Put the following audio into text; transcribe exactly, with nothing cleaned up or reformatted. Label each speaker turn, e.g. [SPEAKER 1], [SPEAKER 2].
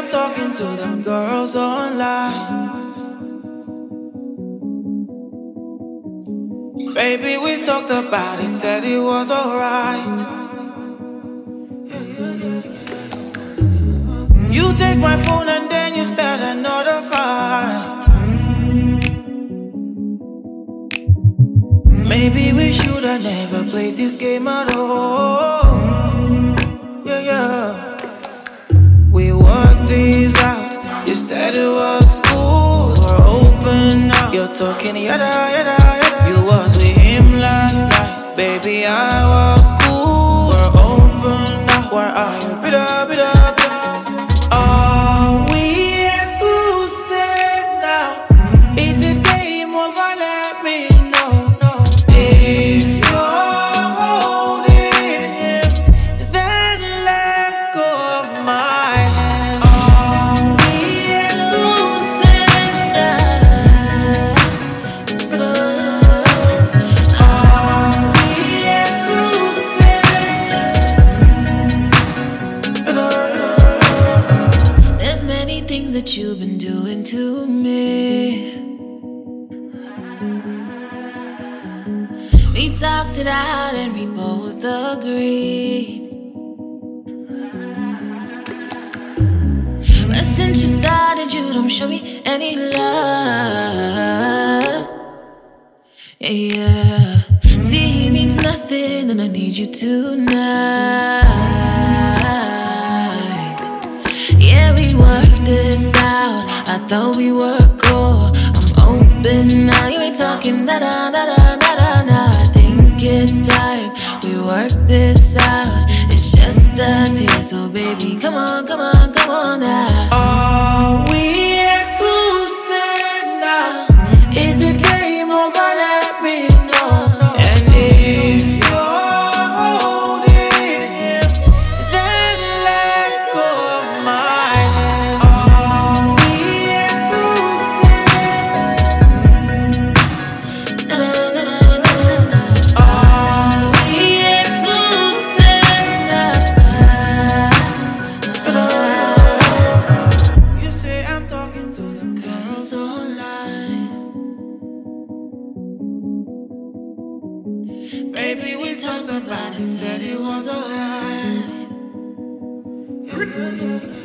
[SPEAKER 1] I'm talking to them girls online. Baby, we talked about it, said it was alright. You take my phone and then you start another fight. Maybe we should have never played this game at all. Yeah, yeah. We worked these out. You said it was cool, we're open now. You're talking yada yada yada. You was with him last night, baby. I was cool. We're open now. Where are you? Bida bida bida. Are we exclusive now? Is it game over? Let me know. No. If you're holding him, then let go of my hand. Are we exclusive now? Are we exclusive?
[SPEAKER 2] There's many things that you've been doing to me. We talked it out and we both agreed. But since you started, you don't show me any love. Yeah, see, he needs nothing and I need you tonight. Yeah, we worked this out. I thought we were cool. I'm open now. You ain't talking da da da da da da da. I think it's time we work this out. It's just us here, so baby, come on, come on, come on now.
[SPEAKER 1] Are we exclusive now? Is it game over? Let me know. And if you're holding him, then let go of my hand. Are we exclusive? Are we exclusive now? You say I'm talking to the girls online. Baby, we talked about it, said it was alright.